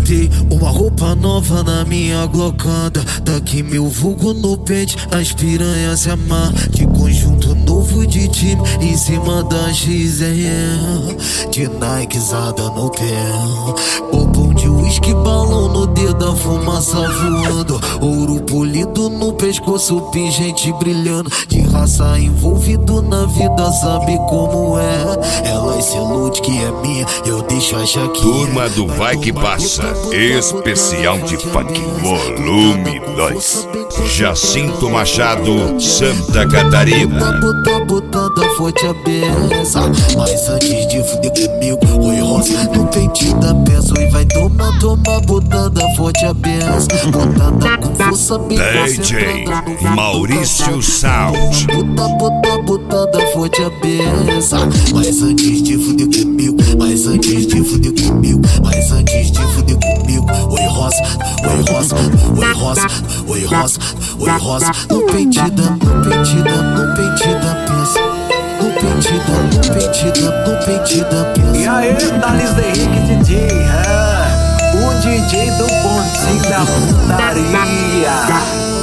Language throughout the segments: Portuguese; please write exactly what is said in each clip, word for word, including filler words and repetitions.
botei uma roupa nova na minha glocanda. Daqui meu vulgo no pente, as piranhas se amar. De conjunto novo de time, em cima da X R M. De Nikezada no pé, bobão de uísque, balão no dedo, a fumaça voando. Ouro polido no pescoço, pingente brilhando. De raça envolvido na vida, sabe como é. Ela se ilude que é minha, eu deixo achar que Turma é. do Vai Que Passa, especial de funk, volume dois. Jacinto Machado, Santa Catarina. Bota, botada forte a beça. Mas antes de fuder comigo, oi roça no pente da peça. Oi vai tomar, tomar, botada forte a beça. Botada com força bem D J Maurício Sound. Bota, bota, botada forte a beça. Mas antes de fuder comigo, mas antes de fuder comigo, mas antes de fuder comigo, oi roça, oi roça, oi roça, oi roça, oi roça no pente da, no pente da, no pente da peça. No pente da, no pente da, no pente da peça. E aí, Thales Henrique D J, é, o D J do pontinho da putaria.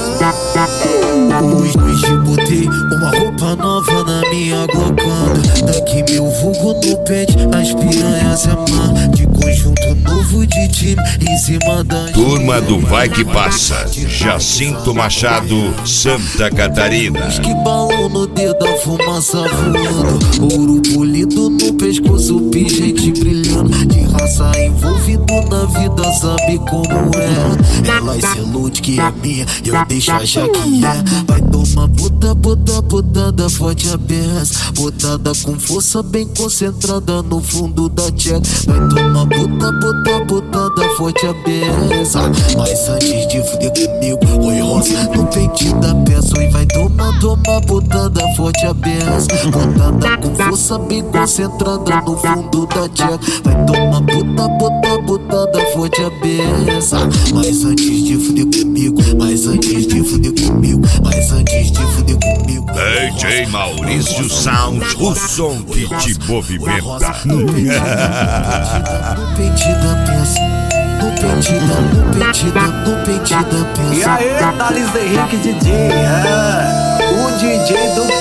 Hoje botei uma roupa nova na minha glocanda. Daqui meu vulgo no pente, as piranhas se amar. De conjunto novo de time, em cima da Turma do Vai Que Passa, Jacinto Machado, Santa Catarina. Que balão no dedo, a fumaça voando. Ouro polido no pescoço, pingente brilhando. De raça envolvido na vida, sabe como é. Ela se ilude que é minha, eu deixo achar que é. Vai tomar bota, bota, botada forte a beça. Botada com força bem concentrada no fundo da tcheca. Vai tomar bota, bota, botada forte a beça. Mas antes de fuder comigo, oi roça no pente da peça. Oi vai tomar, tomar, botada forte a beça. Botada com força bem concentrada no fundo da tcheca. Vai tomar bota, bota, botada forte a beça. Mas antes de fuder comigo, mas antes de fuder comigo, mas antes de fuder comigo, D J Maurício Sound, o som que te movimenta. no pente da peça. No pente da, no pente da, no pente da peça. E aí, Thales Henrique D J, é, o D J do